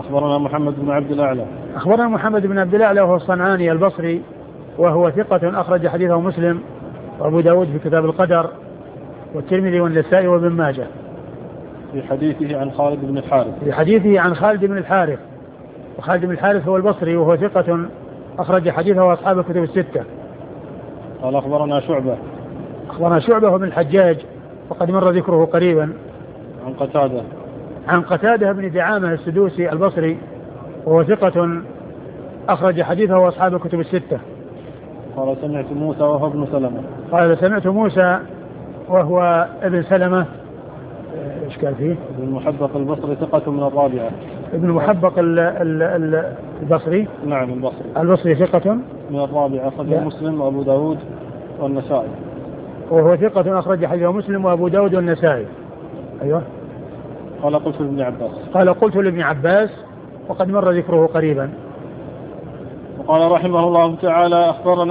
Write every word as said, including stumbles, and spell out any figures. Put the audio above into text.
أخبرنا محمد بن عبد الأعلى أخبرنا محمد بن عبد الأعلى وهو الصنعاني البصري وهو ثقة أخرج حديثه مسلم وأبو داود في كتاب القدر والترمذي والنسائي وابن ماجه. في حديثه عن خالد بن الحارث في حديثه عن خالد بن الحارث وخالد بن الحارث هو البصري وهو ثقة أخرج حديثه أصحاب الكتب الستة. قال أخبرنا شعبة أخبرنا شعبة بن الحجاج وقد مر ذكره قريبا. عن قتادة عن قتادة بن دعامة السدوسي البصري وهو ثقة أخرج حديثه أصحاب الكتب الستة. قال سمعت موسى وهو ابن سلمة قال سمعت موسى وهو ابن سلمة ايش قال فيه؟ ابن محبق البصري ثقة من الرابعة. ابن محبق البصري نعم البصري البصري ثقة من الرابعة أخرج مسلم وأبو داود والنسائي. وهو ثقة أخرج حديثه مسلم وأبو داود والنسائي. أيوه. قال قلت لابن عباس قال قلت لابن عباس وقد مر ذكره قريبا. وقال رحمه الله تعالى أخبرنا